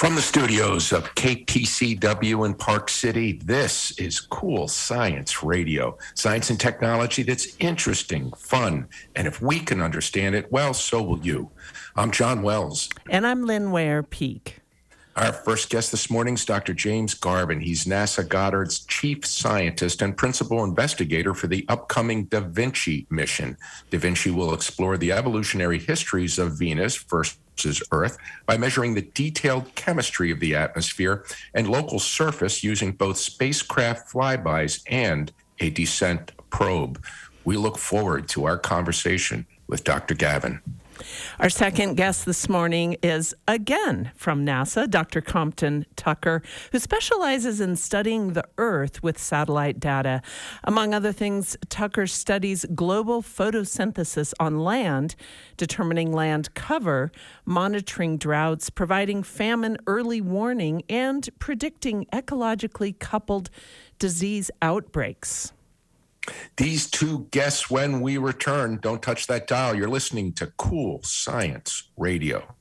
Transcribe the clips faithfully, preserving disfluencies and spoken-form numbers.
From the studios of K P C W in Park City, this is Cool Science Radio. Science and technology that's interesting, fun, and if we can understand it, well, so will you. I'm John Wells. And I'm Lynn Ware Peak. Our first guest this morning is Doctor James Garvin. He's NASA Goddard's chief scientist and principal investigator for the upcoming Da Vinci mission. Da Vinci will explore the evolutionary histories of Venus versus Earth by measuring the detailed chemistry of the atmosphere and local surface using both spacecraft flybys and a descent probe. We look forward to our conversation with Doctor Garvin. Our second guest this morning is, again, from NASA, Doctor Compton Tucker, who specializes in studying the Earth with satellite data. Among other things, Tucker studies global photosynthesis on land, determining land cover, monitoring droughts, providing famine early warning, and predicting ecologically coupled disease outbreaks. These two guests when we return. Don't touch that dial. You're listening to Cool Science Radio.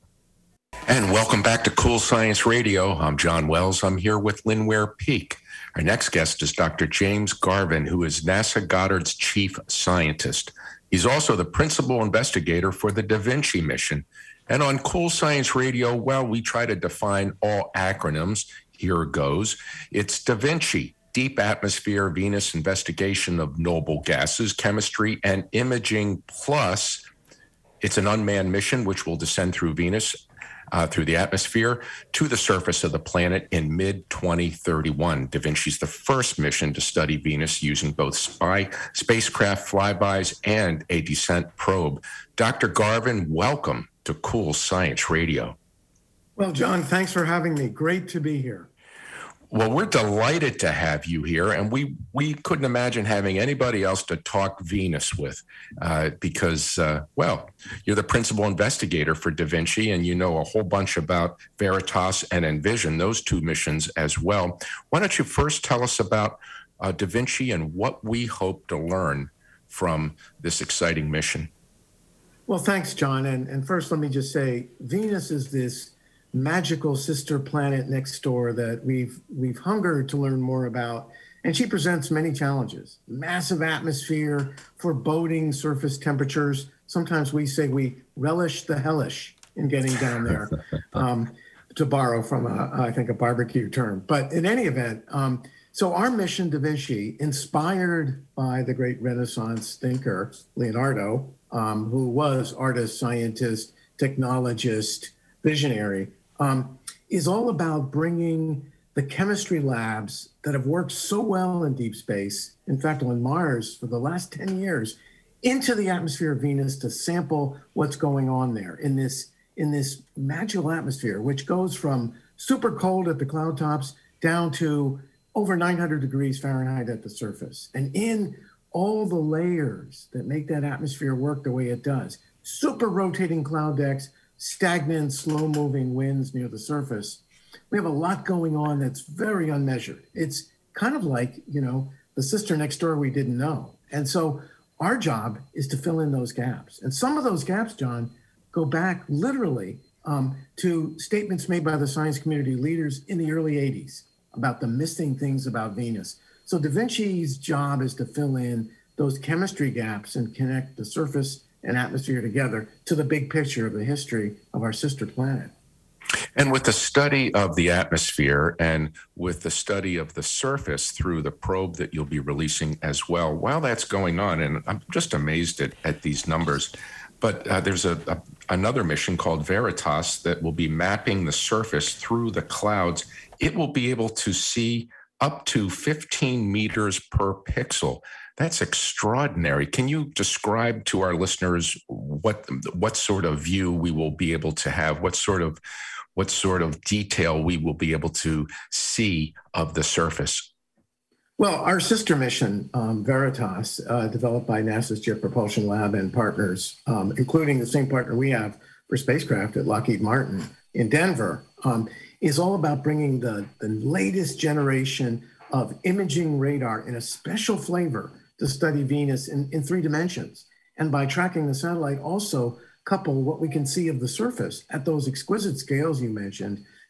And welcome back to Cool Science Radio. I'm John Wells. I'm here with Lynn Ware Peak. Our next guest is Doctor James Garvin, who is NASA Goddard's chief scientist. He's also the principal investigator for the Da Vinci mission. And on Cool Science Radio, well, we try to define all acronyms. Here goes. It's Da Vinci. Deep Atmosphere Venus Investigation of Noble Gases, Chemistry, and Imaging Plus. It's an unmanned mission which will descend through Venus, uh, through the atmosphere, to the surface of the planet in mid twenty thirty-one. Da Vinci's the first mission to study Venus using both spy, spacecraft flybys and a descent probe. Doctor Garvin, welcome to Cool Science Radio. Well, John, thanks for having me. Great to be here. Well, we're delighted to have you here, and we, we couldn't imagine having anybody else to talk Venus with uh, because, uh, well, you're the principal investigator for Da Vinci, and you know a whole bunch about Veritas and Envision, those two missions as well. Why don't you first tell us about uh, Da Vinci and what we hope to learn from this exciting mission? Well, thanks, John. And, and first, let me just say, Venus is this magical sister planet next door that we've we've hungered to learn more about, and she presents many challenges. Massive atmosphere, foreboding surface temperatures. Sometimes we say we relish the hellish in getting down there, um, to borrow from a, I think a barbecue term. But in any event, um, so our mission, Da Vinci, inspired by the great Renaissance thinker Leonardo, um, who was artist, scientist, technologist, visionary. Um, is all about bringing the chemistry labs that have worked so well in deep space, in fact, on Mars for the last ten years, into the atmosphere of Venus to sample what's going on there in this, in this magical atmosphere, which goes from super cold at the cloud tops down to over nine hundred degrees Fahrenheit at the surface. And in all the layers that make that atmosphere work the way it does, super rotating cloud decks, stagnant, slow-moving winds near the surface. We have a lot going on that's very unmeasured. It's kind of like, you know, the sister next door we didn't know. And so our job is to fill in those gaps. And some of those gaps, John, go back literally um, to statements made by the science community leaders in the early eighties about the missing things about Venus. So Da Vinci's job is to fill in those chemistry gaps and connect the surface and atmosphere together to the big picture of the history of our sister planet. And with the study of the atmosphere and with the study of the surface through the probe that you'll be releasing as well, while that's going on, and I'm just amazed at, at these numbers, but uh, there's a, a another mission called Veritas that will be mapping the surface through the clouds. It will be able to see up to fifteen meters per pixel. That's extraordinary. Can you describe to our listeners what what sort of view we will be able to have, what sort of what sort of detail we will be able to see of the surface? Well, our sister mission, um, Veritas, uh, developed by NASA's Jet Propulsion Lab and partners, um, including the same partner we have for spacecraft at Lockheed Martin in Denver, um, is all about bringing the, the latest generation of imaging radar in a special flavor to study Venus in, in three dimensions. And by tracking the satellite, also couple what we can see of the surface at those exquisite scales you mentioned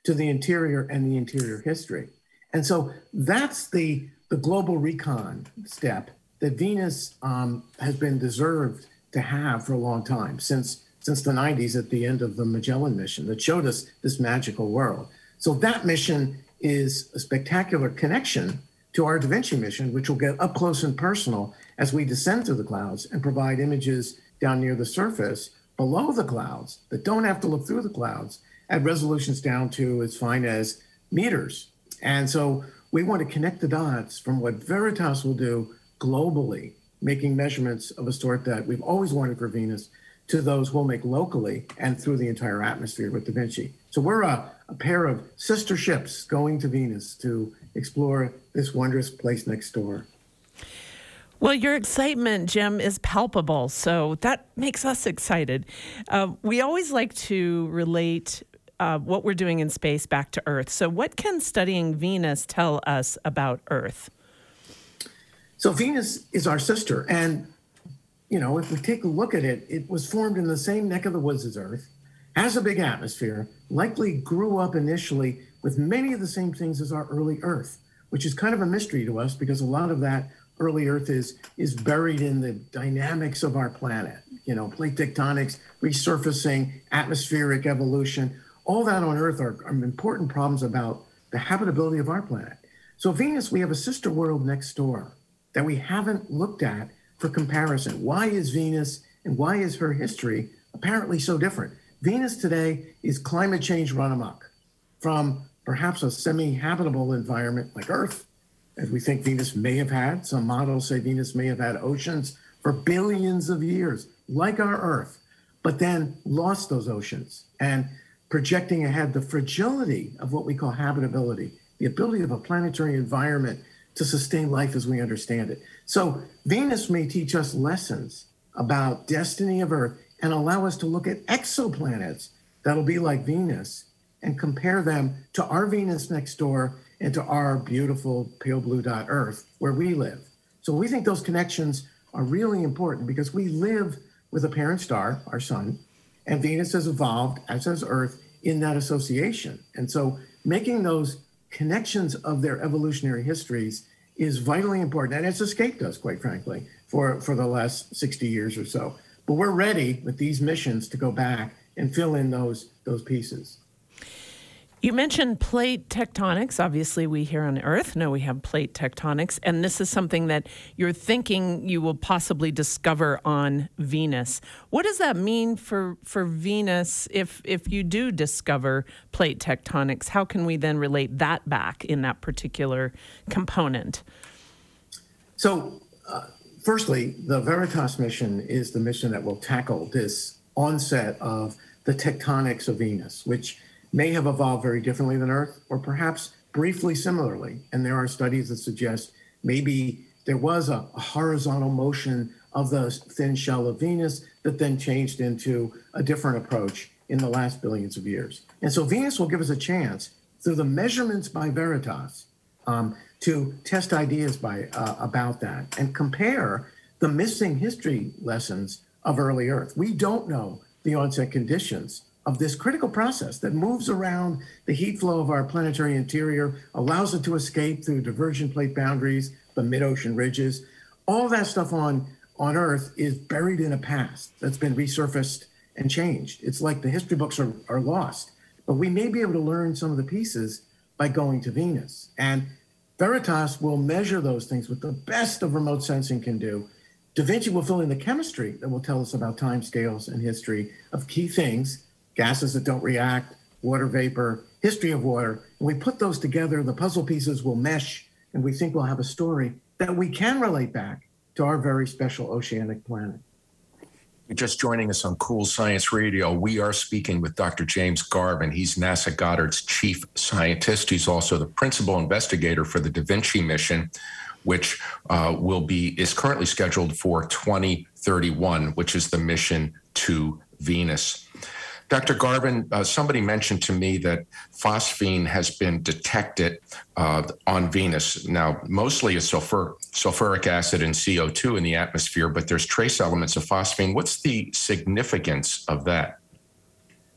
to the interior and the interior history. And so that's the, the global recon step that Venus um, has been deserved to have for a long time, since, since the nineties at the end of the Magellan mission that showed us this magical world. So that mission is a spectacular connection to our Da Vinci mission, which will get up close and personal as we descend through the clouds and provide images down near the surface below the clouds that don't have to look through the clouds at resolutions down to as fine as meters. And so we want to connect the dots from what Veritas will do globally, making measurements of a sort that we've always wanted for Venus, to those we'll make locally and through the entire atmosphere with Da Vinci. So we're a, a pair of sister ships going to Venus to explore this wondrous place next door. Well, your excitement, Jim, is palpable, so that makes us excited. Uh, we always like to relate uh, what we're doing in space back to Earth. So what can studying Venus tell us about Earth? So Venus is our sister, and you know, if we take a look at it, it was formed in the same neck of the woods as Earth, has a big atmosphere, likely grew up initially with many of the same things as our early Earth, which is kind of a mystery to us because a lot of that early Earth is is buried in the dynamics of our planet, you know, plate tectonics, resurfacing, atmospheric evolution. All that on Earth are, are important problems about the habitability of our planet. So Venus, we have a sister world next door that we haven't looked at for comparison. Why is Venus and why is her history apparently so different? Venus today is climate change run amok, from perhaps a semi-habitable environment like Earth, as we think Venus may have had. Some models say Venus may have had oceans for billions of years, like our Earth, but then lost those oceans. And projecting ahead, the fragility of what we call habitability, the ability of a planetary environment to sustain life as we understand it. So Venus may teach us lessons about destiny of Earth and allow us to look at exoplanets that'll be like Venus and compare them to our Venus next door and to our beautiful pale blue dot Earth where we live. So we think those connections are really important because we live with a parent star, our sun, and Venus has evolved, as has Earth, in that association. And so making those connections of their evolutionary histories is vitally important. And it's escaped us, quite frankly, for, for the last sixty years or so. But we're ready with these missions to go back and fill in those, those pieces. You mentioned plate tectonics. Obviously, we here on Earth know we have plate tectonics, and this is something that you're thinking you will possibly discover on Venus. What does that mean for, for Venus if, if you do discover plate tectonics? How can we then relate that back in that particular component? So, uh, firstly, the Veritas mission is the mission that will tackle this onset of the tectonics of Venus, which may have evolved very differently than Earth, or perhaps briefly similarly. And there are studies that suggest maybe there was a, a horizontal motion of the thin shell of Venus that then changed into a different approach in the last billions of years. And so Venus will give us a chance through the measurements by Veritas um, to test ideas by uh, about that and compare the missing history lessons of early Earth. We don't know the onset conditions of this critical process that moves around the heat flow of our planetary interior, allows it to escape through divergent plate boundaries, the mid-ocean ridges. All that stuff on, on Earth is buried in a past that's been resurfaced and changed. It's like the history books are, are lost, but we may be able to learn some of the pieces by going to Venus. And Veritas will measure those things with the best of remote sensing can do. Da Vinci will fill in the chemistry that will tell us about timescales and history of key things, gases that don't react, water vapor, history of water. And we put those together, the puzzle pieces will mesh, and we think we'll have a story that we can relate back to our very special oceanic planet. You're just joining us on Cool Science Radio. We are speaking with Doctor James Garvin. He's NASA Goddard's chief scientist. He's also the principal investigator for the Da Vinci mission, which uh, will be is currently scheduled for twenty thirty-one, which is the mission to Venus. Doctor Garvin, uh, somebody mentioned to me that phosphine has been detected uh, on Venus. Now, mostly it's sulfur, sulfuric acid and C O two in the atmosphere, but there's trace elements of phosphine. What's the significance of that?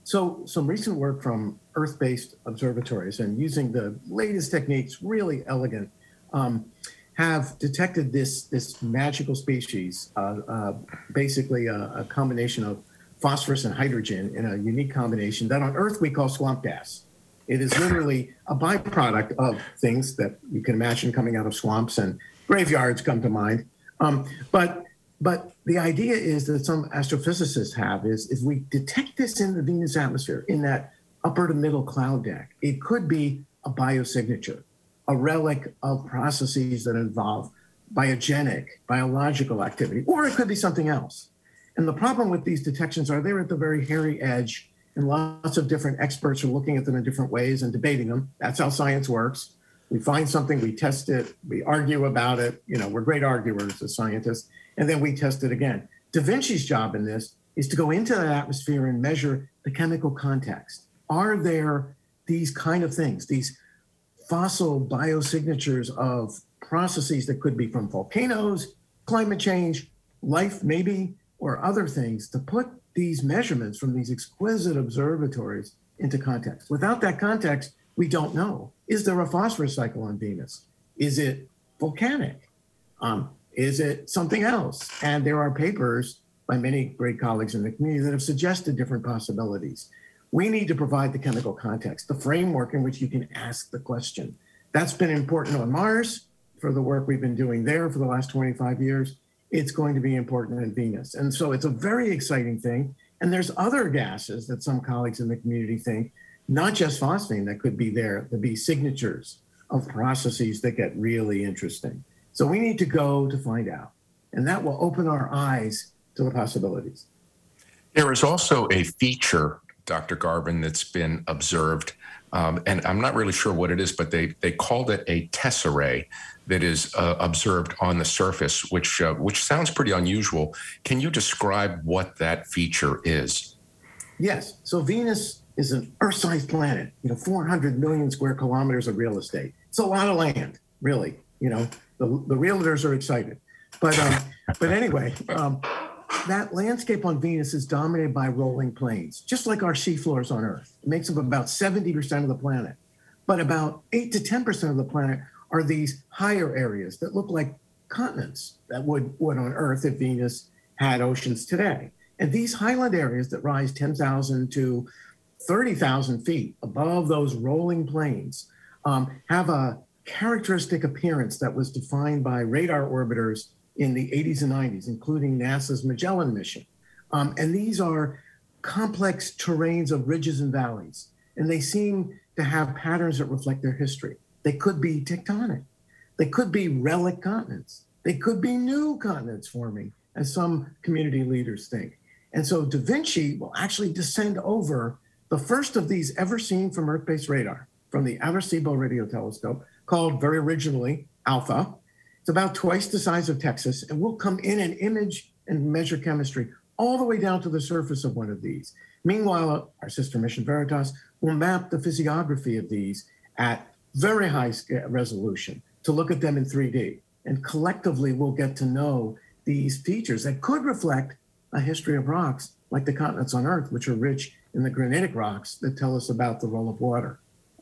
So some recent work from Earth-based observatories and using the latest techniques, really elegant, um, have detected this, this magical species, uh, uh, basically a, a combination of phosphorus and hydrogen in a unique combination that on Earth we call swamp gas. It is literally a byproduct of things that you can imagine coming out of swamps, and graveyards come to mind. Um, but but the idea is that some astrophysicists have is if we detect this in the Venus atmosphere, in that upper to middle cloud deck, it could be a biosignature, a relic of processes that involve biogenic, biological activity, or it could be something else. And the problem with these detections are they're at the very hairy edge, and lots of different experts are looking at them in different ways and debating them. That's how science works. We find something, we test it, we argue about it. You know, we're great arguers as scientists, and then we test it again. Da Vinci's job in this is to go into that atmosphere and measure the chemical context. Are there these kind of things, these fossil biosignatures of processes that could be from volcanoes, climate change, life maybe, or other things, to put these measurements from these exquisite observatories into context. Without that context, we don't know. Is there a phosphorus cycle on Venus? Is it volcanic? Um, is it something else? And there are papers by many great colleagues in the community that have suggested different possibilities. We need to provide the chemical context, the framework in which you can ask the question. That's been important on Mars for the work we've been doing there for the last twenty-five years. It's going to be important in Venus. And so it's a very exciting thing. And there's other gases that some colleagues in the community think, not just phosphine, that could be there, to be signatures of processes that get really interesting. So we need to go to find out. And that will open our eyes to the possibilities. There is also a feature, Doctor Garvin, that's been observed, um, and I'm not really sure what it is, but they, they called it a tesserae that is uh, observed on the surface, which uh, which sounds pretty unusual. Can you describe what that feature is? Yes. So Venus is an Earth-sized planet, you know, four hundred million square kilometers of real estate. It's a lot of land, really. You know, the, the realtors are excited. But, um, but anyway, um, that landscape on Venus is dominated by rolling plains, just like our seafloors on Earth. It makes up about seventy percent of the planet. But about eight to ten percent of the planet are these higher areas that look like continents that would, would on Earth if Venus had oceans today. And these highland areas that rise ten thousand to thirty thousand feet above those rolling plains um, have a characteristic appearance that was defined by radar orbiters in the eighties and nineties, including NASA's Magellan mission. Um, and these are complex terrains of ridges and valleys, and they seem to have patterns that reflect their history. They could be tectonic. They could be relic continents. They could be new continents forming, as some community leaders think. And so Da Vinci will actually descend over the first of these ever seen from Earth-based radar, from the Arecibo Radio Telescope, called very originally Alpha. It's about twice the size of Texas, and we'll come in and image and measure chemistry all the way down to the surface of one of these. Meanwhile, our sister mission Veritas will map the physiography of these at very high resolution to look at them in three D. And collectively, we'll get to know these features that could reflect a history of rocks like the continents on Earth, which are rich in the granitic rocks that tell us about the role of water.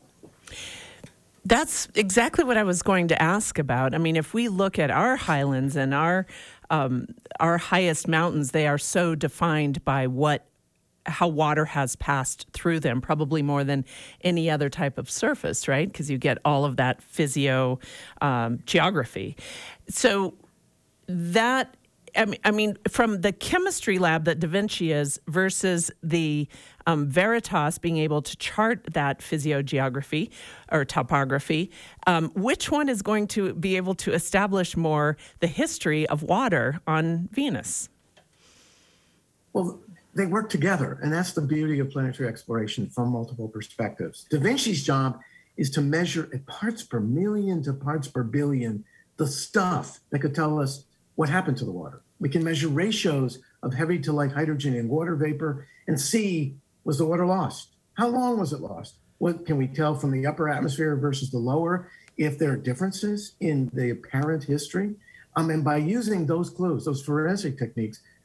That's exactly what I was going to ask about. I mean, if we look at our highlands and our um, our highest mountains, they are so defined by what how water has passed through them, probably more than any other type of surface, right? Because you get all of that physio um, geography. So that, I mean, I mean, from the chemistry lab that Da Vinci is versus the um, Veritas being able to chart that physiogeography or topography, um, which one is going to be able to establish more the history of water on Venus? Well, they work together, and that's the beauty of planetary exploration from multiple perspectives. Da Vinci's job is to measure at parts per million to parts per billion the stuff that could tell us what happened to the water. We can measure ratios of heavy to light hydrogen in water vapor and see, was the water lost? How long was it lost? What can we tell from the upper atmosphere versus the lower if there are differences in the apparent history? Um, and by using those clues, those forensic techniques,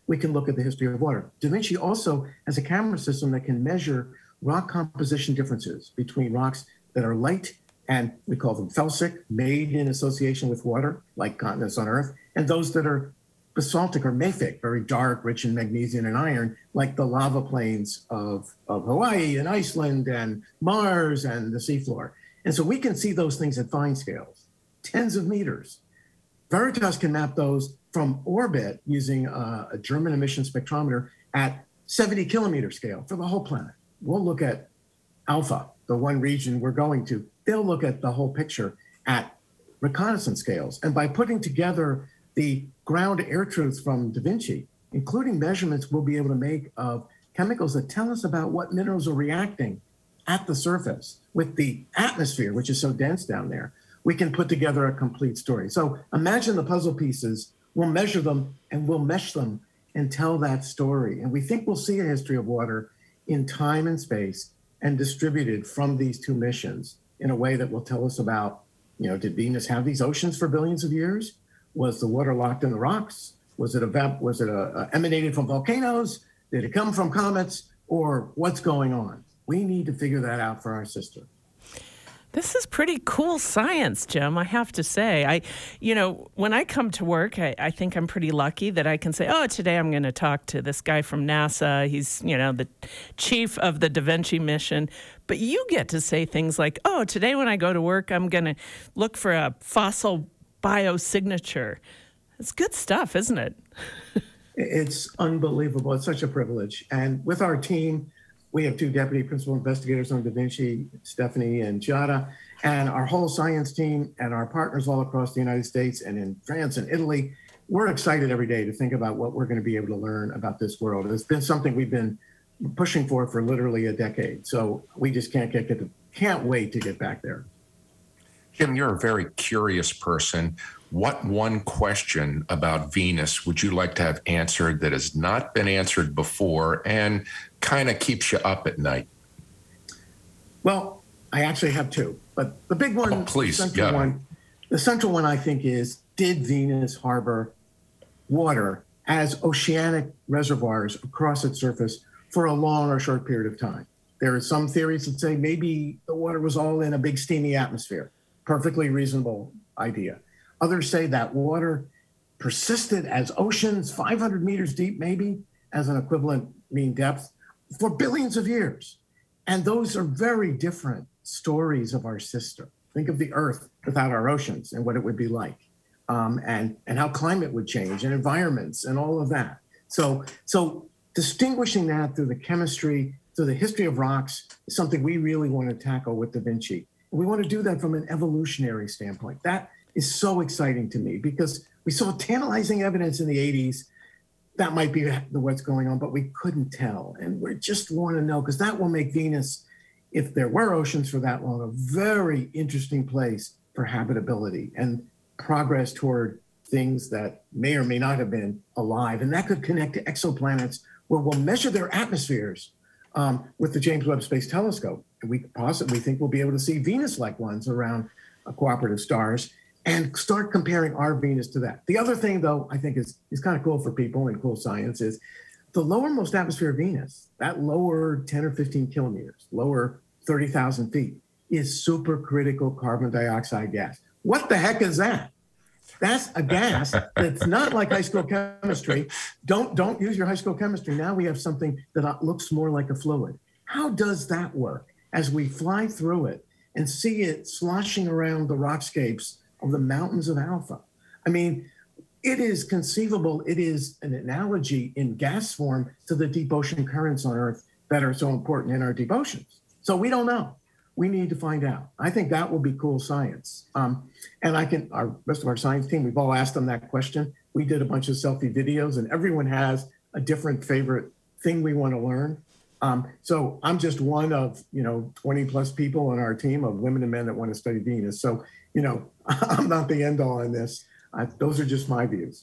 we can look at the history of water. Da Vinci also has a camera system that can measure rock composition differences between rocks that are light, and we call them felsic, made in association with water, like continents on Earth, and those that are basaltic or mafic, very dark, rich in magnesium and iron, like the lava plains of, of Hawaii and Iceland and Mars and the seafloor. And so we can see those things at fine scales, tens of meters. Veritas can map those from orbit using a, a German emission spectrometer at seventy kilometer scale for the whole planet. We'll look at Alpha, the one region we're going to. They'll look at the whole picture at reconnaissance scales. And by putting together the ground air truths from Da Vinci, including measurements we'll be able to make of chemicals that tell us about what minerals are reacting at the surface with the atmosphere, which is so dense down there, we can put together a complete story. So imagine the puzzle pieces, we'll measure them and we'll mesh them and tell that story. And we think we'll see a history of water in time and space and distributed from these two missions in a way that will tell us about, you know, did Venus have these oceans for billions of years? Was the water locked in the rocks? Was it a, was it a, a emanated from volcanoes? Did it come from comets? Or what's going on? We need to figure that out for our sister. This is pretty cool science, Jim, I have to say. I, you know, when I come to work, I, I think I'm pretty lucky that I can say, oh, today I'm going to talk to this guy from NASA. He's, you know, the chief of the Da Vinci mission. But you get to say things like, oh, today when I go to work, I'm going to look for a fossil biosignature. It's good stuff, isn't it? It's unbelievable. It's such a privilege. And with our team, we have two deputy principal investigators on Da Vinci, Stephanie and Giada, and our whole science team and our partners all across the United States and in France and Italy. We're excited every day to think about what we're going to be able to learn about this world. It's been something we've been pushing for for literally a decade. So we just can't get, get to, can't wait to get back there. Jim, you're a very curious person. What one question about Venus would you like to have answered that has not been answered before and kind of keeps you up at night? Well, I actually have two, but the big one, oh, please, the central yeah. one, the central one I think is, did Venus harbor water as oceanic reservoirs across its surface for a long or short period of time? There are some theories that say maybe the water was all in a big steamy atmosphere. Perfectly reasonable idea. Others say that water persisted as oceans, five hundred meters deep maybe, as an equivalent mean depth, for billions of years. And those are very different stories of our sister. Think of the Earth without our oceans and what it would be like, um, and, and how climate would change and environments and all of that. So, so distinguishing that through the chemistry, through the history of rocks, is something we really want to tackle with Da Vinci. We want to do that from an evolutionary standpoint. That is so exciting to me because we saw tantalizing evidence in the eighties that might be what's going on, but we couldn't tell. And we just want to know because that will make Venus, if there were oceans for that long, a very interesting place for habitability and progress toward things that may or may not have been alive. And that could connect to exoplanets where we'll measure their atmospheres um, with the James Webb Space Telescope. And we possibly think we'll be able to see Venus-like ones around uh, cooperative stars and start comparing our Venus to that. The other thing, though, I think is, is kind of cool for people and cool science is the lowermost atmosphere of Venus, that lower ten or fifteen kilometers, lower thirty thousand feet, is supercritical carbon dioxide gas. What the heck is that? That's a gas that's not like high school chemistry. Don't, don't use your high school chemistry. Now we have something that looks more like a fluid. How does that work as we fly through it and see it sloshing around the rockscapes of the mountains of Alpha? I mean, it is conceivable. It is an analogy in gas form to the deep ocean currents on Earth that are so important in our deep oceans. So we don't know. We need to find out. I think that will be cool science. Um, and I can, our rest of our science team, we've all asked them that question. We did a bunch of selfie videos and everyone has a different favorite thing we want to learn. Um, so I'm just one of, you know, twenty plus people on our team of women and men that want to study Venus. So, you know, I'm not the end all in this. I, those are just my views.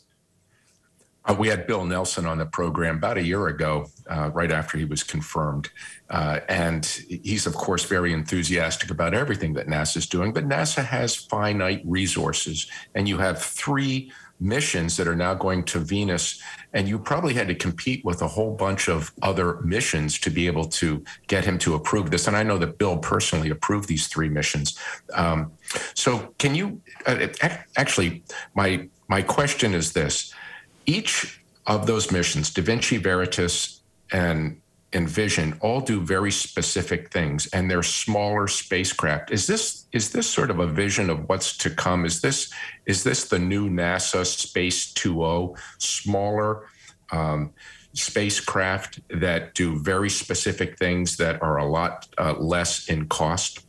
Uh, we had Bill Nelson on the program about a year ago, uh, right after he was confirmed. Uh, and he's, of course, very enthusiastic about everything that NASA is doing. But NASA has finite resources. And you have three missions that are now going to Venus, and you probably had to compete with a whole bunch of other missions to be able to get him to approve this. And I know that Bill personally approved these three missions. Um, so can you, uh, actually, my my question is this. Each of those missions, Da Vinci, Veritas, and Envision, all do very specific things, and they're smaller spacecraft. Is this is this sort of a vision of what's to come? Is this is this the new NASA Space two point oh, smaller um, spacecraft that do very specific things that are a lot uh, less in cost?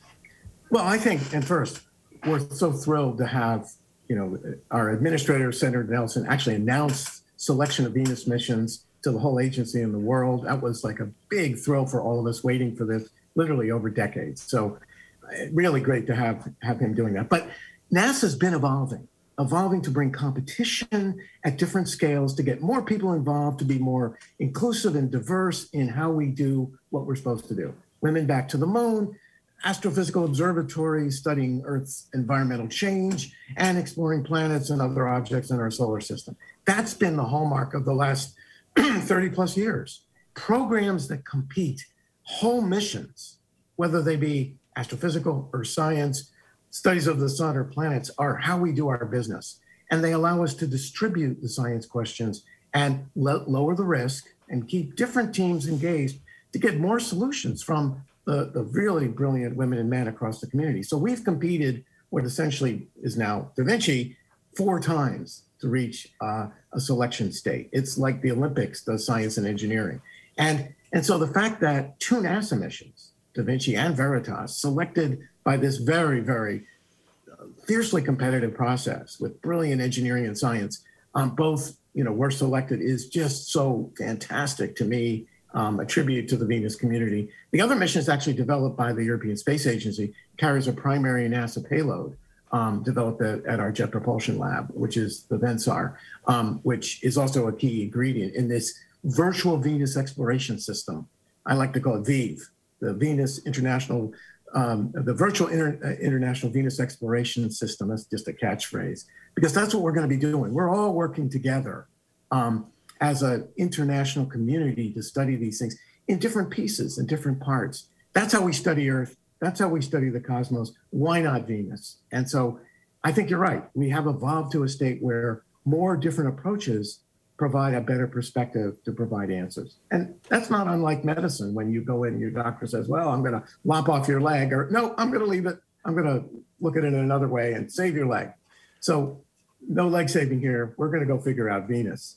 Well, I think, and first, we're so thrilled to have, you know, our administrator, Senator Nelson, actually announce selection of Venus missions to the whole agency in the world. That was like a big thrill for all of us waiting for this literally over decades. So really great to have, have him doing that. But NASA's been evolving, evolving to bring competition at different scales, to get more people involved, to be more inclusive and diverse in how we do what we're supposed to do. Women back to the moon, astrophysical observatories studying Earth's environmental change, and exploring planets and other objects in our solar system. That's been the hallmark of the last thirty plus years. Programs that compete, whole missions, whether they be astrophysical or science, studies of the sun or planets, are how we do our business. And they allow us to distribute the science questions and lo- lower the risk and keep different teams engaged to get more solutions from the, the really brilliant women and men across the community. So we've competed what essentially is now Da Vinci four times to reach uh, a selection state. It's like the Olympics does science and engineering. And, and so the fact that two NASA missions, Da Vinci and Veritas, selected by this very, very uh, fiercely competitive process with brilliant engineering and science, um, both, you know, were selected is just so fantastic to me, um, a tribute to the Venus community. The other mission is actually developed by the European Space Agency, carries a primary NASA payload, Um, developed at, at our Jet Propulsion Lab, which is the VENSAR, um, which is also a key ingredient in this virtual Venus exploration system. I like to call it VEVE, the Venus International, um, the Virtual Inter- uh, International Venus Exploration System. That's just a catchphrase, because that's what we're going to be doing. We're all working together um, as an international community to study these things in different pieces, in different parts. That's how we study Earth. That's how we study the cosmos. Why not Venus? And so I think you're right. We have evolved to a state where more different approaches provide a better perspective to provide answers. And that's not unlike medicine when you go in and your doctor says, well, I'm going to lop off your leg, or no, I'm going to leave it. I'm going to look at it in another way and save your leg. So no leg saving here. We're going to go figure out Venus.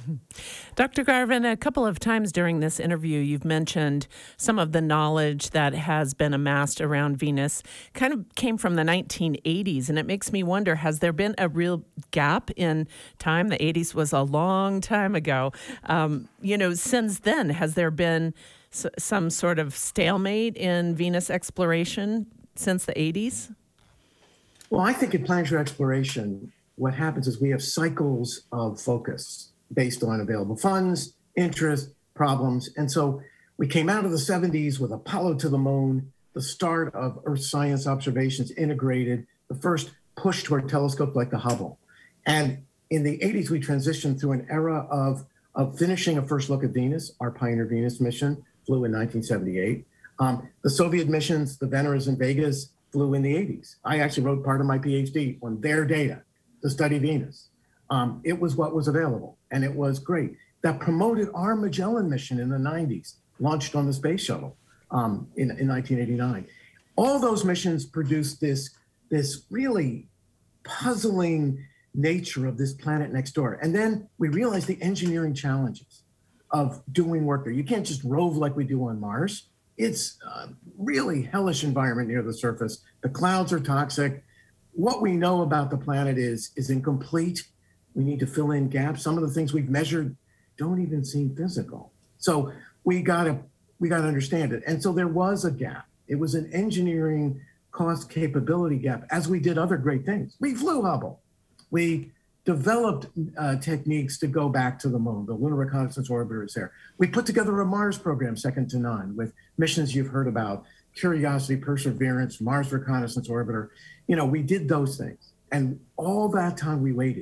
Doctor Garvin, a couple of times during this interview, you've mentioned some of the knowledge that has been amassed around Venus kind of came from the nineteen eighties. And it makes me wonder, has there been a real gap in time? The eighties was a long time ago. Um, you know, since then, has there been s- some sort of stalemate in Venus exploration since the eighties? Well, I think in planetary exploration, what happens is we have cycles of focus based on available funds, interest, problems. And so we came out of the seventies with Apollo to the moon, the start of Earth science observations integrated, the first push toward telescopes like the Hubble. And in the eighties, we transitioned through an era of, of finishing a first look at Venus. Our Pioneer Venus mission flew in nineteen seventy-eight. Um, the Soviet missions, the Veneras and Vegas, flew in the eighties. I actually wrote part of my PhD on their data to study Venus. Um, it was what was available, and it was great. That promoted our Magellan mission in the nineties, launched on the space shuttle um, in, in nineteen eighty-nine. All those missions produced this, this really puzzling nature of this planet next door. And then we realized the engineering challenges of doing work there. You can't just rove like we do on Mars. It's a really hellish environment near the surface. The clouds are toxic. What we know about the planet is, is incomplete. We need to fill in gaps. Some of the things we've measured don't even seem physical. So we gotta we gotta understand it. And so there was a gap. It was an engineering cost capability gap, as we did other great things. We flew Hubble. We developed uh, techniques to go back to the moon. The Lunar Reconnaissance Orbiter is there. We put together a Mars program, second to none, with missions you've heard about, Curiosity, Perseverance, Mars Reconnaissance Orbiter. You know, we did those things. And all that time we waited.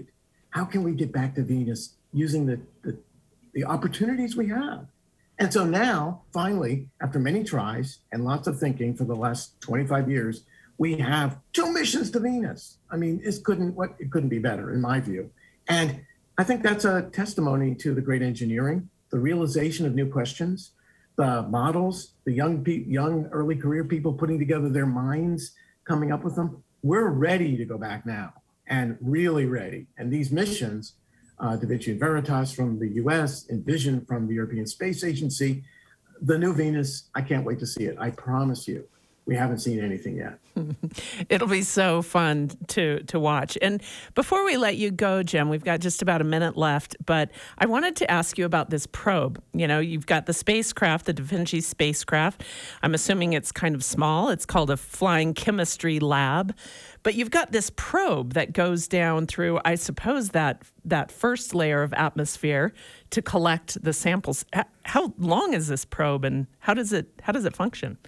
how can we get back to Venus using the, the, the opportunities we have? And so now, finally, after many tries and lots of thinking for the last twenty-five years, we have two missions to Venus. I mean, this couldn't, what, it couldn't be better in my view. And I think that's a testimony to the great engineering, the realization of new questions, the models, the young, pe- young early career people putting together their minds, coming up with them. We're ready to go back now, and really ready. And these missions, uh, Da Vinci and Veritas from the U S, Envision from the European Space Agency, the new Venus, I can't wait to see it. I promise you. We haven't seen anything yet. It'll be so fun to to watch. And before we let you go, Jim, we've got just about a minute left, but I wanted to ask you about this probe. You know, you've got the spacecraft, the Da Vinci spacecraft. I'm assuming it's kind of small. It's called a flying chemistry lab. But you've got this probe that goes down through, I suppose, that that first layer of atmosphere to collect the samples. How long is this probe, and how does it how does it function?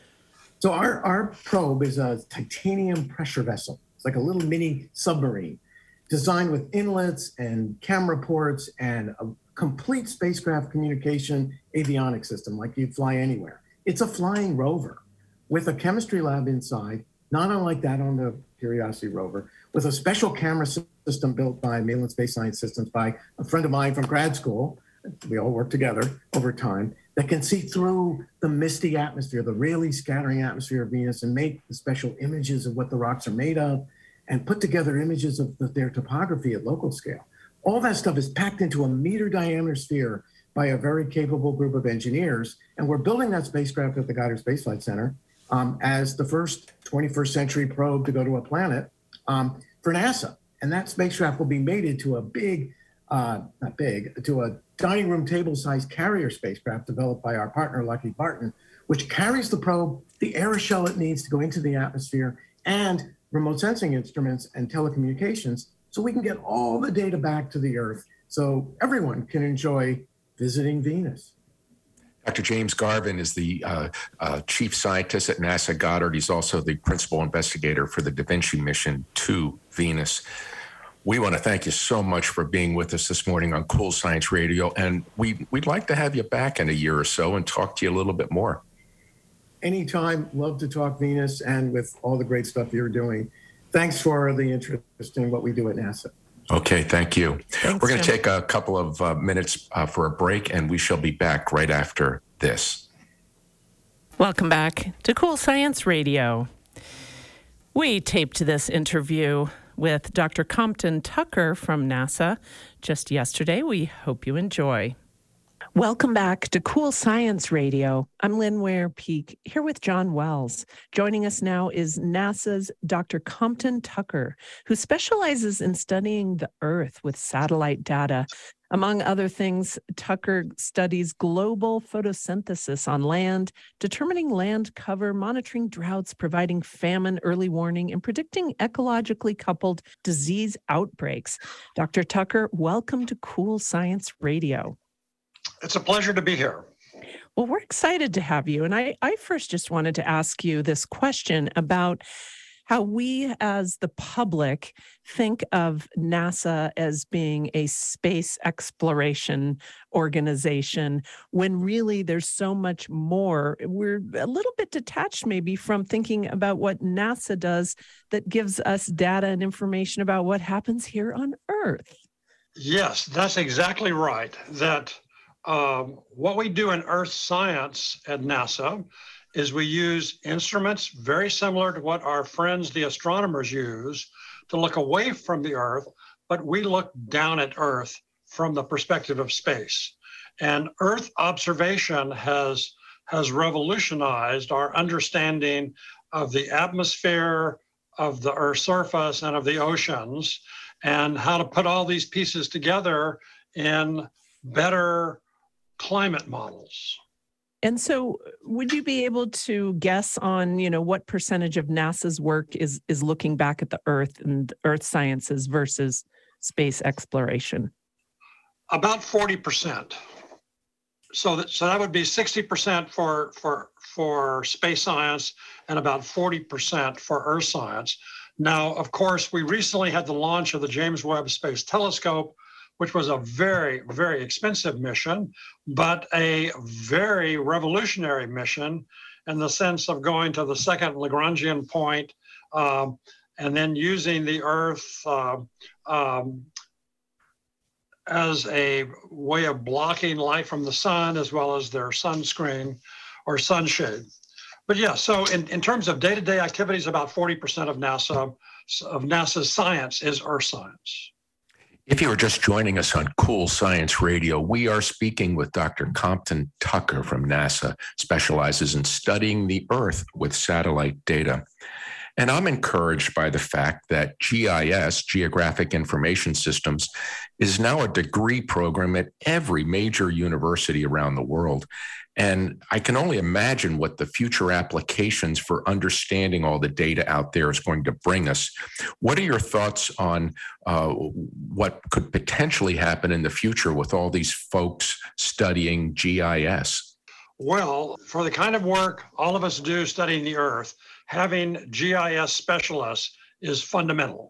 So our, our probe is a titanium pressure vessel. It's like a little mini submarine designed with inlets and camera ports and a complete spacecraft communication avionics system like you'd fly anywhere. It's a flying rover with a chemistry lab inside, not unlike that on the Curiosity rover, with a special camera system built by Malin Space Science Systems by a friend of mine from grad school. We all work together over time, that can see through the misty atmosphere, the really scattering atmosphere of Venus, and make the special images of what the rocks are made of, and put together images of the, their topography at local scale. All that stuff is packed into a meter diameter sphere by a very capable group of engineers. And we're building that spacecraft at the Goddard Space Flight Center um, as the first twenty-first century probe to go to a planet um, for NASA. And that spacecraft will be mated to a big, uh, not big, to a dining room table-sized carrier spacecraft developed by our partner, Lockheed Martin, which carries the probe, the aeroshell it needs to go into the atmosphere, and remote sensing instruments and telecommunications, so we can get all the data back to the Earth so everyone can enjoy visiting Venus. Doctor James Garvin is the uh, uh, chief scientist at NASA Goddard. He's also the principal investigator for the Da Vinci mission to Venus. We want to thank you so much for being with us this morning on Cool Science Radio, and we, we'd like to have you back in a year or so and talk to you a little bit more. Anytime. Love to talk Venus and with all the great stuff you're doing. Thanks for the interest in what we do at NASA. Okay, thank you. Thanks, We're going to Jim. take a couple of uh, minutes uh, for a break, and we shall be back right after this. Welcome back to Cool Science Radio. We taped this interview with Doctor Compton Tucker from NASA just yesterday. We hope you enjoy. Welcome back to Cool Science Radio. I'm Lynn Ware-Peak, here with John Wells. Joining us now is NASA's Doctor Compton Tucker, who specializes in studying the Earth with satellite data. Among other things, Tucker studies global photosynthesis on land, determining land cover, monitoring droughts, providing famine early warning, and predicting ecologically coupled disease outbreaks. Doctor Tucker, welcome to Cool Science Radio. It's a pleasure to be here. Well, we're excited to have you. And I, I first just wanted to ask you this question about how we as the public think of NASA as being a space exploration organization when really there's so much more. We're a little bit detached maybe from thinking about what NASA does that gives us data and information about what happens here on Earth. Yes, that's exactly right. That um, what we do in Earth science at NASA is we use instruments very similar to what our friends, the astronomers, use to look away from the Earth, but we look down at Earth from the perspective of space. And Earth observation has, has revolutionized our understanding of the atmosphere, of the Earth's surface, and of the oceans, and how to put all these pieces together in better climate models. And so would you be able to guess on, you know, what percentage of NASA's work is is looking back at the Earth and Earth sciences versus space exploration? About forty percent. So that, so that would be sixty percent for, for, for space science and about forty percent for Earth science. Now, of course, we recently had the launch of the James Webb Space Telescope, which was a very, very expensive mission, but a very revolutionary mission in the sense of going to the second Lagrangian point, um, and then using the Earth uh, um, as a way of blocking light from the sun, as well as their sunscreen or sunshade. But yeah, so in, in terms of day-to-day activities, about forty percent of NASA of NASA's science is Earth science. If you are just joining us on Cool Science Radio, we are speaking with Doctor Compton Tucker from NASA, specializes in studying the Earth with satellite data. And I'm encouraged by the fact that G I S, Geographic Information Systems, is now a degree program at every major university around the world. And I can only imagine what the future applications for understanding all the data out there is going to bring us. What are your thoughts on uh, what could potentially happen in the future with all these folks studying G I S? Well, for the kind of work all of us do studying the Earth, having G I S specialists is fundamental.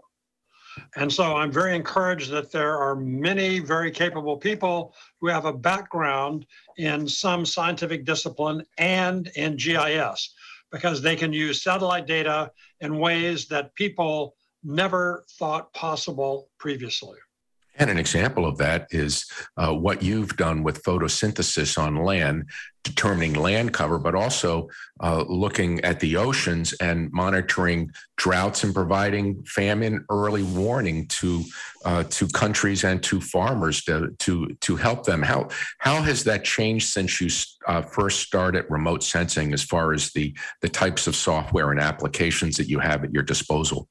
And so I'm very encouraged that there are many very capable people who have a background in some scientific discipline and in G I S, because they can use satellite data in ways that people never thought possible previously. And an example of that is uh, what you've done with photosynthesis on land, determining land cover, but also uh, looking at the oceans and monitoring droughts and providing famine early warning to uh, to countries and to farmers to to to help them. How how has that changed since you uh, first started remote sensing, as far as the the types of software and applications that you have at your disposal?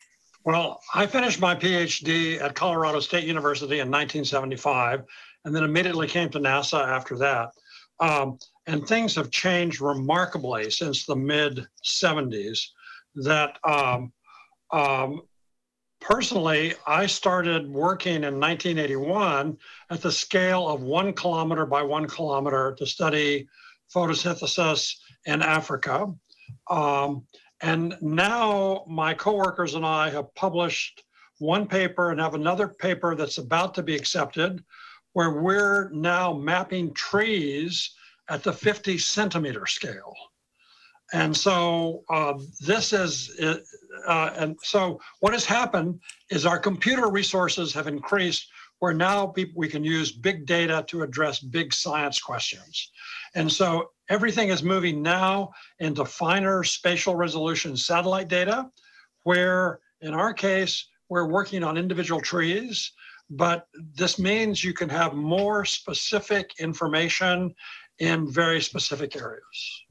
Well, I finished my PhD at Colorado State University in nineteen seventy-five, and then immediately came to NASA after that. Um, and things have changed remarkably since the mid seventies. That um, um, personally, I started working in nineteen eighty-one at the scale of one kilometer by one kilometer to study photosynthesis in Africa. Um, And now my coworkers and I have published one paper and have another paper that's about to be accepted, where we're now mapping trees at the fifty centimeter scale. And so uh, this is, uh, and so what has happened is our computer resources have increased, where now people, we can use big data to address big science questions. And so everything is moving now into finer spatial resolution satellite data, where in our case, we're working on individual trees, but this means you can have more specific information in very specific areas.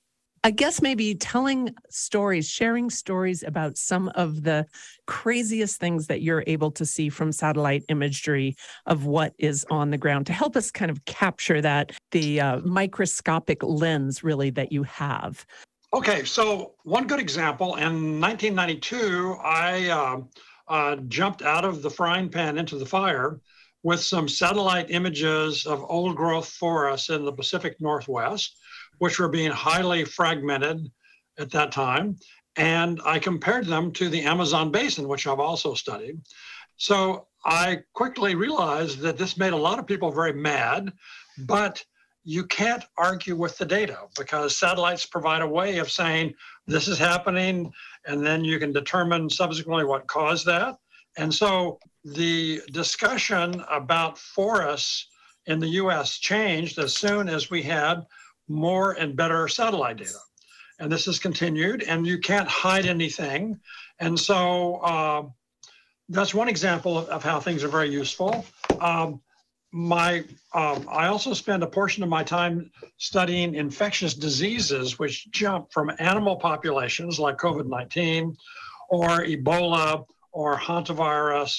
I guess maybe telling stories, sharing stories about some of the craziest things that you're able to see from satellite imagery of what is on the ground to help us kind of capture that, the uh, microscopic lens really that you have. Okay, so one good example, in nineteen ninety-two, I uh, uh, jumped out of the frying pan into the fire with some satellite images of old growth forests in the Pacific Northwest, which were being highly fragmented at that time. And I compared them to the Amazon basin, which I've also studied. So I quickly realized that this made a lot of people very mad, but you can't argue with the data, because satellites provide a way of saying this is happening, and then you can determine subsequently what caused that. And so the discussion about forests in the U S changed as soon as we had more and better satellite data. And this has continued, and you can't hide anything. And so uh, that's one example of, of how things are very useful. Um, my, um, I also spend a portion of my time studying infectious diseases, which jump from animal populations like COVID nineteen or Ebola or hantavirus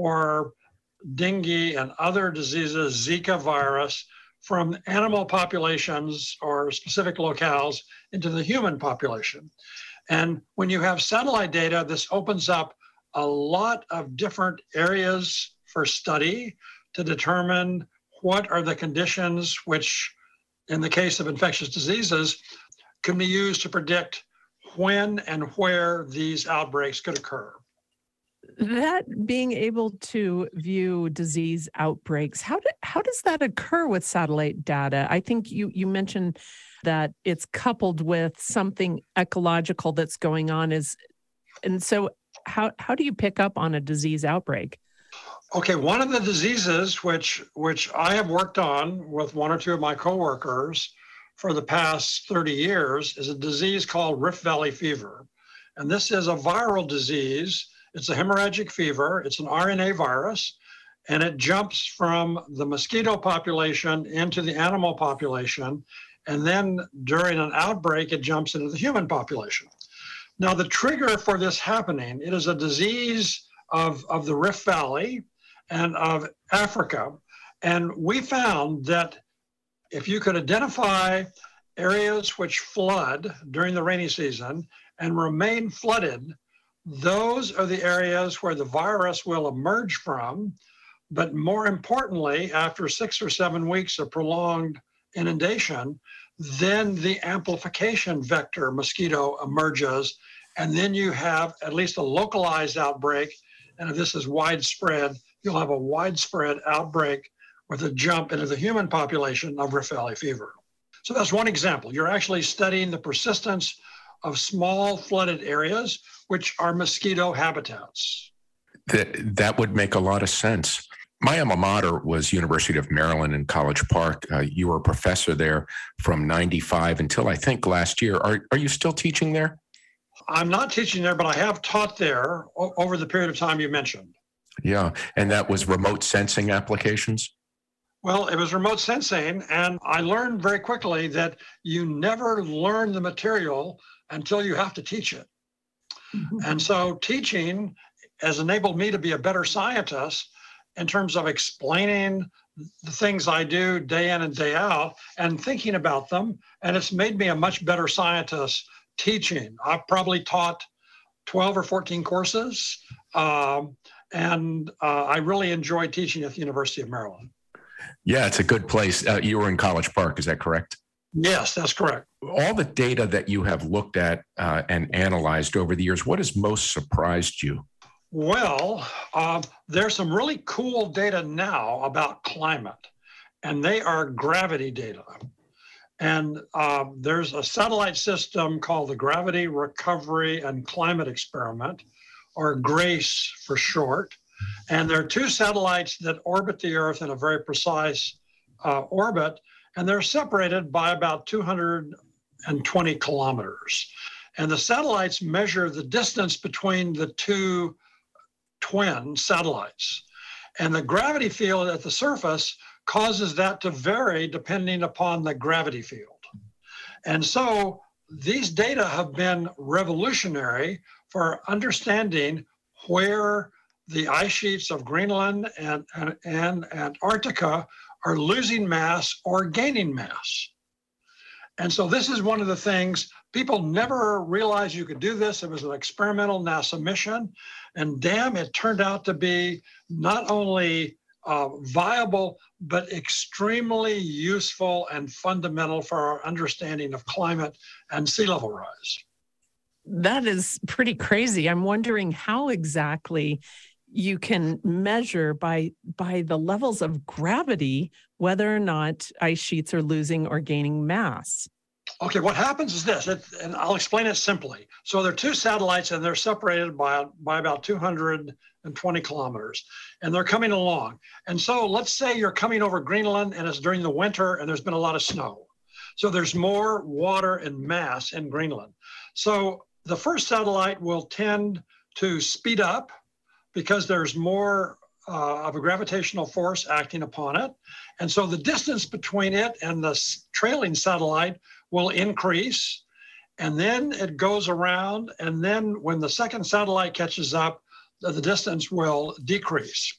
or dengue and other diseases, Zika virus, from animal populations or specific locales into the human population. And when you have satellite data, this opens up a lot of different areas for study to determine what are the conditions which, in the case of infectious diseases, can be used to predict when and where these outbreaks could occur. That being able to view disease outbreaks, how do, how does that occur with satellite data? I think you you mentioned that it's coupled with something ecological that's going on. Is and so how how do you pick up on a disease outbreak? Okay, one of the diseases which which I have worked on with one or two of my coworkers for the past thirty years is a disease called Rift Valley fever. And this is a viral disease. It's a hemorrhagic fever. It's an R N A virus, and it jumps from the mosquito population into the animal population. And then during an outbreak, it jumps into the human population. Now, the trigger for this happening, it is a disease of, of the Rift Valley and of Africa. And we found that if you could identify areas which flood during the rainy season and remain flooded, those are the areas where the virus will emerge from. But more importantly, after six or seven weeks of prolonged inundation, then the amplification vector mosquito emerges, and then you have at least a localized outbreak. And if this is widespread, you'll have a widespread outbreak with a jump into the human population of Rift Valley fever. So that's one example. You're actually studying the persistence of small flooded areas, which are mosquito habitats. That, that would make a lot of sense. My alma mater was University of Maryland in College Park. Uh, you were a professor there from ninety-five until I think last year. Are, are you still teaching there? I'm not teaching there, but I have taught there o- over the period of time you mentioned. Yeah, and that was remote sensing applications? Well, it was remote sensing, and I learned very quickly that you never learn the material until you have to teach it. Mm-hmm. And so teaching has enabled me to be a better scientist in terms of explaining the things I do day in and day out and thinking about them. And it's made me a much better scientist teaching. I've probably taught twelve or fourteen courses, um, and uh, I really enjoy teaching at the University of Maryland. Yeah, it's a good place. Uh, you were in College Park, is that correct? Yes, that's correct. All the data that you have looked at uh, and analyzed over the years, what has most surprised you? Well, uh, there's some really cool data now about climate, and they are gravity data. And uh, there's a satellite system called the Gravity Recovery and Climate Experiment, or GRACE for short. And there are two satellites that orbit the Earth in a very precise uh, orbit, and they're separated by about two hundred twenty kilometers. And the satellites measure the distance between the two twin satellites. And the gravity field at the surface causes that to vary depending upon the gravity field. And so these data have been revolutionary for understanding where the ice sheets of Greenland and, and, and Antarctica are losing mass or gaining mass. And so this is one of the things, people never realized you could do this. It was an experimental NASA mission. And damn, it turned out to be not only uh, viable, but extremely useful and fundamental for our understanding of climate and sea level rise. That is pretty crazy. I'm wondering how exactly you can measure by by the levels of gravity whether or not ice sheets are losing or gaining mass. Okay, what happens is this, it, and I'll explain it simply. So there are two satellites, and they're separated by, by about two hundred twenty kilometers, and they're coming along. And so let's say you're coming over Greenland, and it's during the winter, and there's been a lot of snow. So there's more water and mass in Greenland. So the first satellite will tend to speed up because there's more uh, of a gravitational force acting upon it. And so the distance between it and the trailing satellite will increase. And then it goes around. And then when the second satellite catches up, the, the distance will decrease.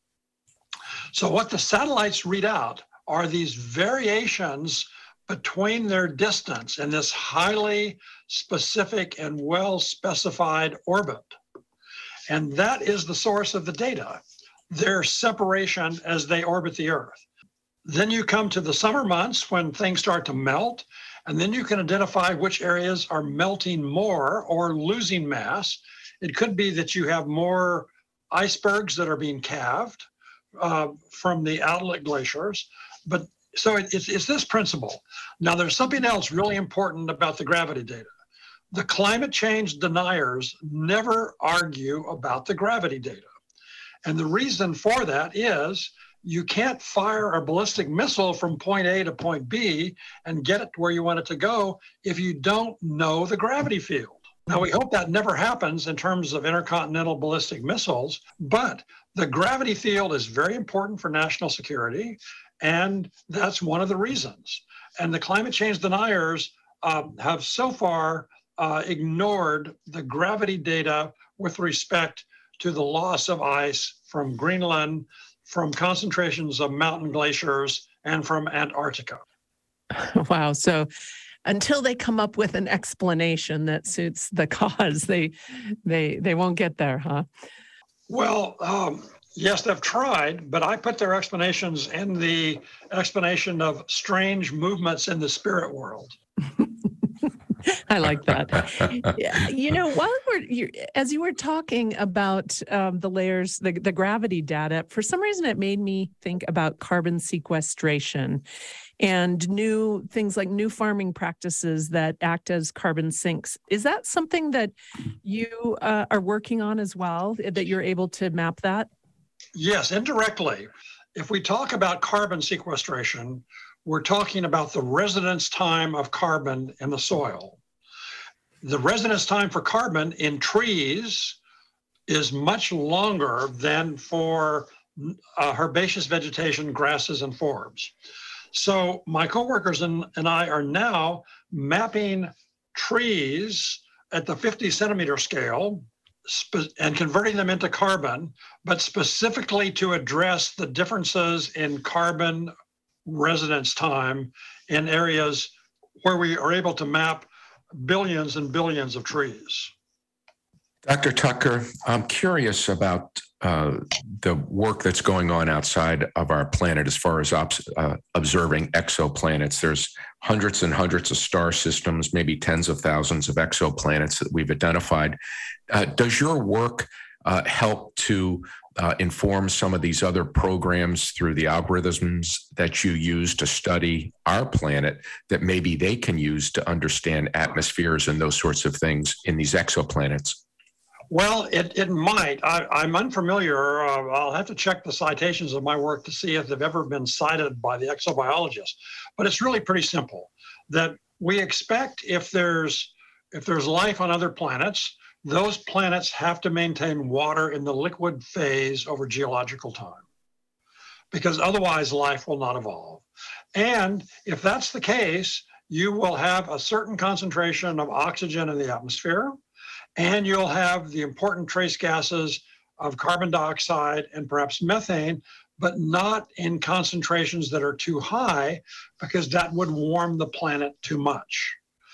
So what the satellites read out are these variations between their distance in this highly specific and well-specified orbit. And that is the source of the data, their separation as they orbit the Earth. Then you come to the summer months when things start to melt, And then you can identify which areas are melting more or losing mass. It could be that you have more icebergs that are being calved uh, from the outlet glaciers. But so it, it's, it's this principle. Now, there's something else really important about the gravity data. The climate change deniers never argue about the gravity data. And the reason for that is you can't fire a ballistic missile from point A to point B and get it to where you want it to go if you don't know the gravity field. Now, we hope that never happens in terms of intercontinental ballistic missiles, but the gravity field is very important for national security, and that's one of the reasons. And the climate change deniers uh, have so far uh, ignored the gravity data with respect to the loss of ice from Greenland, from concentrations of mountain glaciers, and from Antarctica. Wow. So until they come up with an explanation that suits the cause, they they they won't get there, huh? Well, um, yes, they've tried, but I put their explanations in the explanation of strange movements in the spirit world. I like that. Yeah, you know, while we're you, as you were talking about um, the layers, the, the gravity data, for some reason it made me think about carbon sequestration and new things like new farming practices that act as carbon sinks. Is that something that you uh, are working on as well, that you're able to map that? Yes, indirectly. If we talk about carbon sequestration, we're talking about the residence time of carbon in the soil. The residence time for carbon in trees is much longer than for uh, herbaceous vegetation, grasses, and forbs. So my coworkers and, and I are now mapping trees at the fifty centimeter scale and converting them into carbon, but specifically to address the differences in carbon residence time in areas where we are able to map billions and billions of trees. Doctor Tucker, I'm curious about uh, the work that's going on outside of our planet as far as ob- uh, observing exoplanets. There's hundreds and hundreds of star systems, maybe tens of thousands of exoplanets that we've identified. Uh, does your work uh, help to uh, inform some of these other programs through the algorithms that you use to study our planet that maybe they can use to understand atmospheres and those sorts of things in these exoplanets? Well, it, it might. I, I'm unfamiliar. Uh, I'll have to check the citations of my work to see if they've ever been cited by the exobiologists. But it's really pretty simple, that we expect if there's if there's life on other planets, those planets have to maintain water in the liquid phase over geological time, because otherwise life will not evolve. And if that's the case, you will have a certain concentration of oxygen in the atmosphere, and you'll have the important trace gases of carbon dioxide and perhaps methane, but not in concentrations that are too high, because that would warm the planet too much.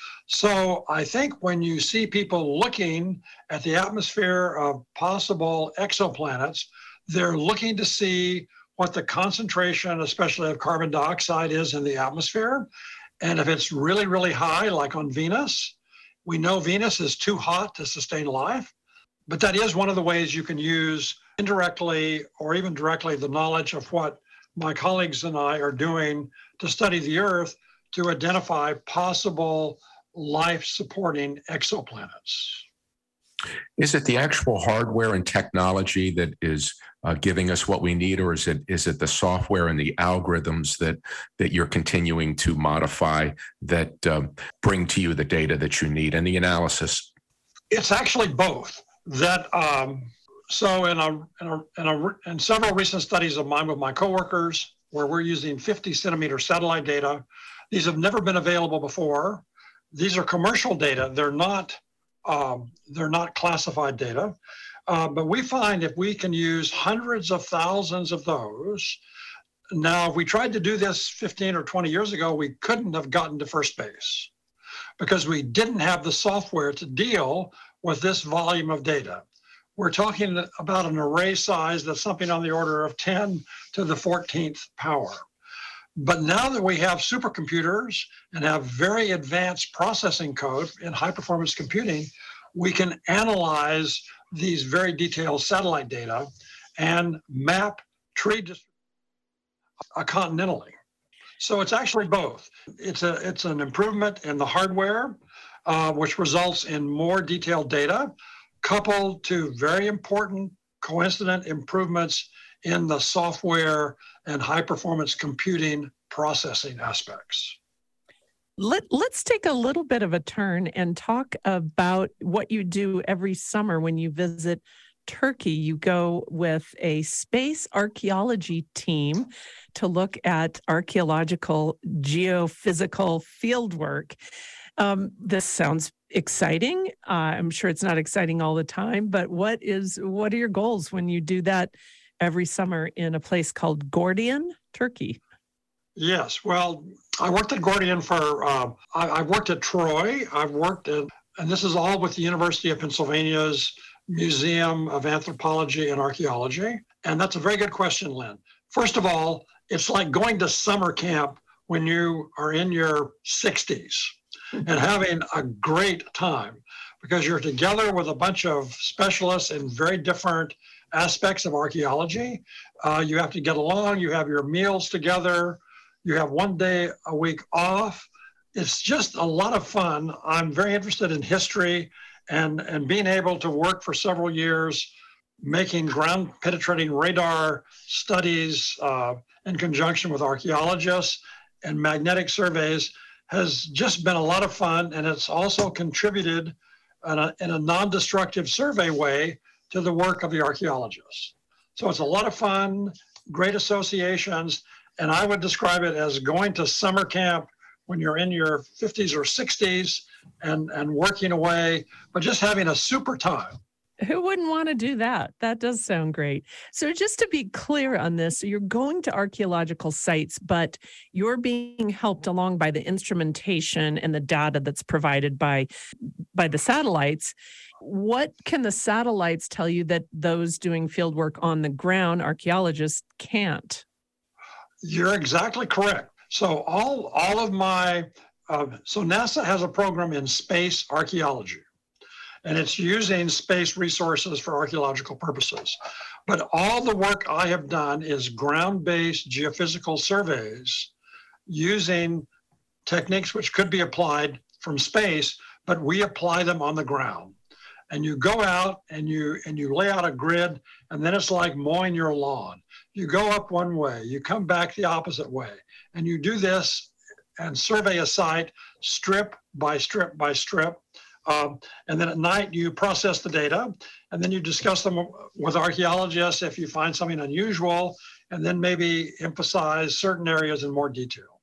So I think when you see people looking at the atmosphere of possible exoplanets, they're looking to see what the concentration, especially of carbon dioxide, is in the atmosphere. And if it's really, really high, like on Venus, we know Venus is too hot to sustain life, but that is one of the ways you can use indirectly or even directly the knowledge of what my colleagues and I are doing to study the Earth to identify possible life-supporting exoplanets. Is it the actual hardware and technology that is uh, giving us what we need, or is it is it the software and the algorithms that that you're continuing to modify that uh, bring to you the data that you need and the analysis? It's actually both. That um, so in a, in a in a in several recent studies of mine with my coworkers, where we're using fifty centimeter satellite data, these have never been available before. These are commercial data. They're not um, they're not classified data. Uh, but we find if we can use hundreds of thousands of those, now if we tried to do this fifteen or twenty years ago, we couldn't have gotten to first base because we didn't have the software to deal with this volume of data. We're talking about an array size that's something on the order of ten to the fourteenth power. But now that we have supercomputers and have very advanced processing code in high-performance computing, we can analyze these very detailed satellite data and map tree distribution uh, continentally. So it's actually both. It's a it's an improvement in the hardware, uh, which results in more detailed data, coupled to very important coincident improvements in the software and high-performance computing processing aspects. Let, let's take a little bit of a turn and talk about what you do every summer when you visit Turkey. You go with a space archaeology team to look at archaeological geophysical fieldwork. Um, this sounds exciting. Uh, I'm sure it's not exciting all the time, but what is what are your goals when you do that every summer in a place called Gordian, Turkey? Yes, well, I worked at Gordian for, uh, I, I've worked at Troy, I've worked at, and this is all with the University of Pennsylvania's Museum of Anthropology and Archaeology. And that's a very good question, Lynn. First of all, it's like going to summer camp when you are in your sixties and having a great time because you're together with a bunch of specialists in very different aspects of archaeology. Uh, you have to get along, you have your meals together, you have one day a week off. It's just a lot of fun. I'm very interested in history and, and being able to work for several years, making ground penetrating radar studies uh, in conjunction with archaeologists and magnetic surveys has just been a lot of fun. And it's also contributed in a, in a non-destructive survey way to the work of the archaeologists. So it's a lot of fun, great associations, and I would describe it as going to summer camp when you're in your fifties or sixties and, and working away, but just having a super time. Who wouldn't want to do that? That does sound great. So just to be clear on this, so you're going to archaeological sites, but you're being helped along by the instrumentation and the data that's provided by, by the satellites. What can the satellites tell you that those doing fieldwork on the ground, archaeologists, can't? You're exactly correct. So all, all of my, uh, so NASA has a program in space archaeology, and it's using space resources for archaeological purposes. But all the work I have done is ground-based geophysical surveys using techniques which could be applied from space, but we apply them on the ground. And you go out and you and you lay out a grid, and then it's like mowing your lawn. You go up one way, you come back the opposite way, and you do this and survey a site strip by strip by strip. Um, and then at night you process the data, and then you discuss them with archaeologists if you find something unusual, and then maybe emphasize certain areas in more detail.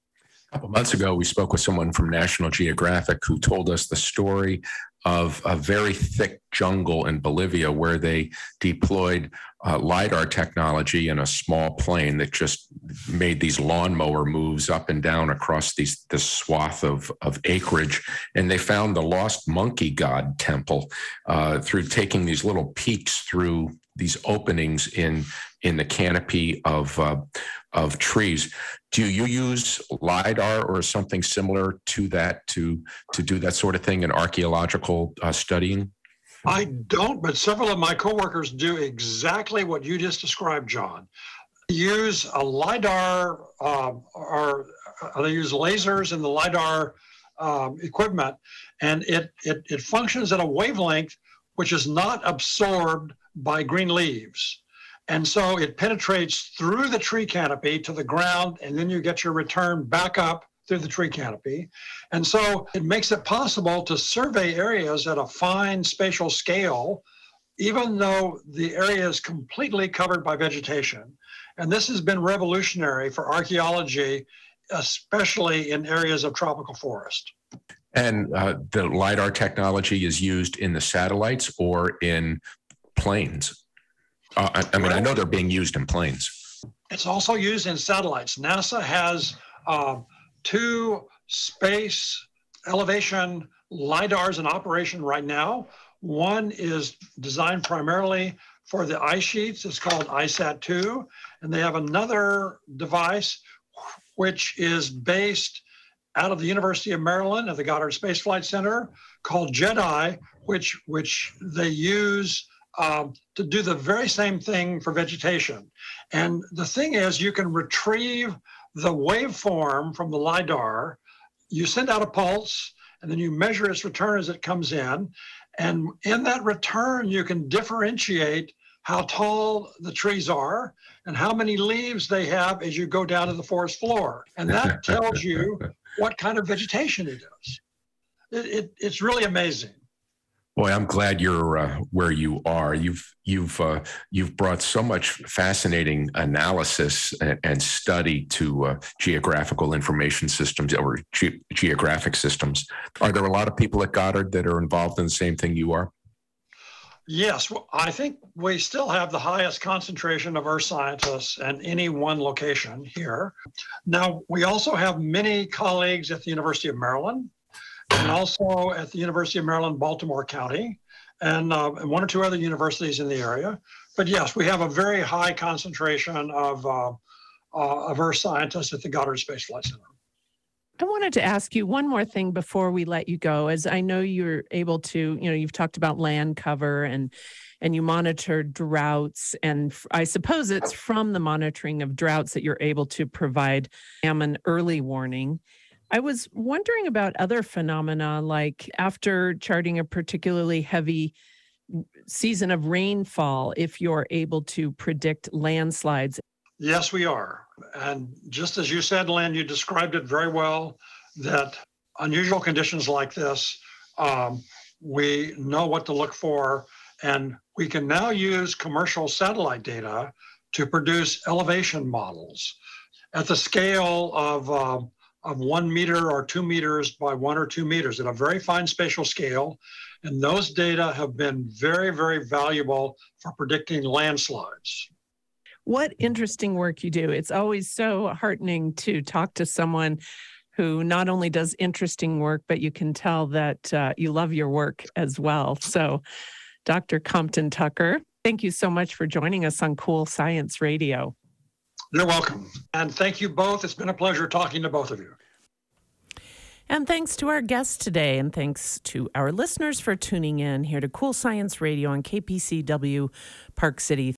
A couple months ago, we spoke with someone from National Geographic who told us the story of a very thick jungle in Bolivia where they deployed uh, LiDAR technology in a small plane that just made these lawnmower moves up and down across these this swath of, of acreage. And they found the lost monkey god temple uh, through taking these little peeks through these openings in in the canopy of uh, of trees. Do you use LiDAR or something similar to that to to do that sort of thing in archaeological uh, studying? I don't, but several of my coworkers do exactly what you just described, John. They use a LiDAR, uh, or uh, they use lasers in the LiDAR um, equipment, and it, it it functions at a wavelength which is not absorbed by green leaves. And so it penetrates through the tree canopy to the ground, and then you get your return back up through the tree canopy. And so it makes it possible to survey areas at a fine spatial scale, even though the area is completely covered by vegetation. And this has been revolutionary for archaeology, especially in areas of tropical forest. And uh, the LiDAR technology is used in the satellites or in planes? Uh, I, I mean, well, I know they're being used in planes. It's also used in satellites. NASA has uh, two space elevation LiDARs in operation right now. One is designed primarily for the ice sheets. It's called I SAT two. And they have another device which is based out of the University of Maryland at the Goddard Space Flight Center, called JEDI, which, which they use um, to do the very same thing for vegetation. And the thing is, you can retrieve the waveform from the LiDAR, you send out a pulse, and then you measure its return as it comes in. And in that return, you can differentiate how tall the trees are and how many leaves they have as you go down to the forest floor. And that tells you what kind of vegetation it is. It, it, it's really amazing. Boy, I'm glad you're uh, where you are. You've you've uh, you've brought so much fascinating analysis and, and study to uh, geographical information systems or ge- geographic systems. Are there a lot of people at Goddard that are involved in the same thing you are? Yes, well, I think we still have the highest concentration of earth scientists in any one location here. Now, we also have many colleagues at the University of Maryland, and also at the University of Maryland, Baltimore County, and, uh, and one or two other universities in the area. But yes, we have a very high concentration of, uh, uh, of earth scientists at the Goddard Space Flight Center. I wanted to ask you one more thing before we let you go, as I know you're able to, you know, you've talked about land cover and and you monitor droughts. And I suppose it's from the monitoring of droughts that you're able to provide salmon early warning. I was wondering about other phenomena, like after charting a particularly heavy season of rainfall, if you're able to predict landslides. Yes, we are. And just as you said, Lynn, you described it very well, that unusual conditions like this, um, we know what to look for. And we can now use commercial satellite data to produce elevation models at the scale of, uh, of one meter or two meters by one or two meters at a very fine spatial scale. And those data have been very, very valuable for predicting landslides. What interesting work you do. It's always so heartening to talk to someone who not only does interesting work, but you can tell that uh, you love your work as well. So, Doctor Compton Tucker, thank you so much for joining us on Cool Science Radio. You're welcome. And thank you both. It's been a pleasure talking to both of you. And thanks to our guests today, and thanks to our listeners for tuning in here to Cool Science Radio on K P C W Park City.